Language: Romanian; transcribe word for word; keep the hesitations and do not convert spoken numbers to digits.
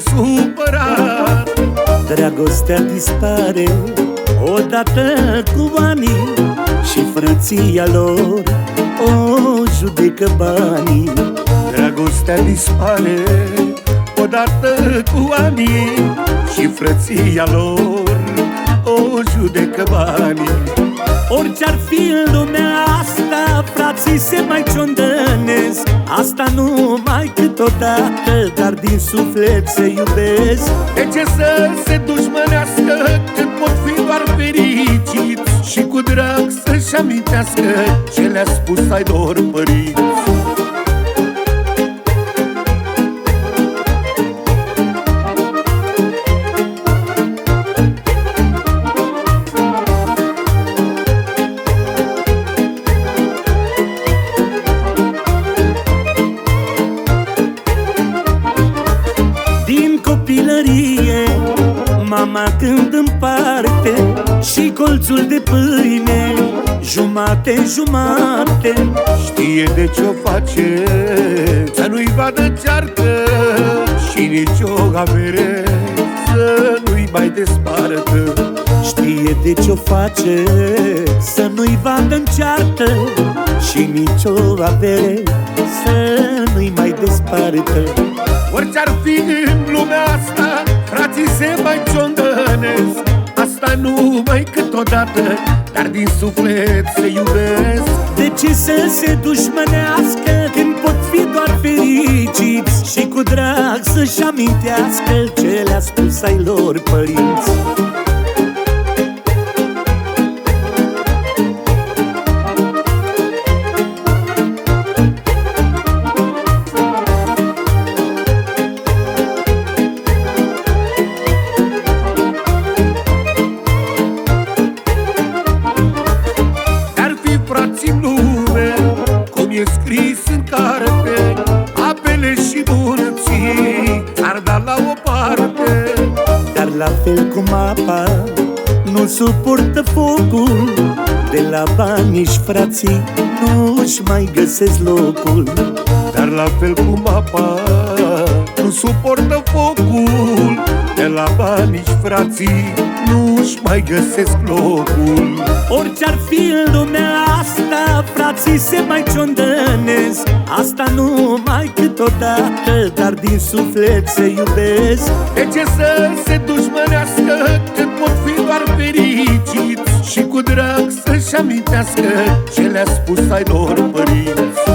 supărat. Dragostea dispare odată cu anii și frăția lor o judecă banii. Dragostea dispare odată cu anii și frăția lor o judecă banii. Orice-ar fi în lumea asta, frații se mai ciondănesc. Asta numai câteodată, dar din suflet se iubesc. De ce să se dușmănească când pot fi doar fericiți și cu drag să-și amintească ce le-a spus ai lor părinți? Mama când împarte și colțul de pâine jumate-jumate, știe de ce-o face, să nu-i vadă ceartă și nici o avere să nu-i mai despartă. Știe de ce-o face, să nu-i vadă-n ceartă și nici o avere să nu-i mai despartă. Orice-ar fi în lumea asta, frații se mai ciondănesc. Asta numai câteodată, dar din suflet se iubesc. De ce să se dușmănească când pot fi doar fericiți și cu drag să-și amintească ce le-a spus ai lor părinți? E scris în carte, apele și bunății ar da la o parte. Dar la fel cum apa nu suportă focul, de la bani nici frații nu-și mai găsesc locul. Dar la fel cum apa nu suportă focul, de la bani nici frații nu-și mai găsesc locul. Orice-ar fi în lumea asta, frații se mai ciondănesc. Asta numai câteodată, dar din suflet se iubesc. De ce să se dușmănească când pot fi doar fericiți și cu drag să-și amintească ce le-a spus ai lor părinți?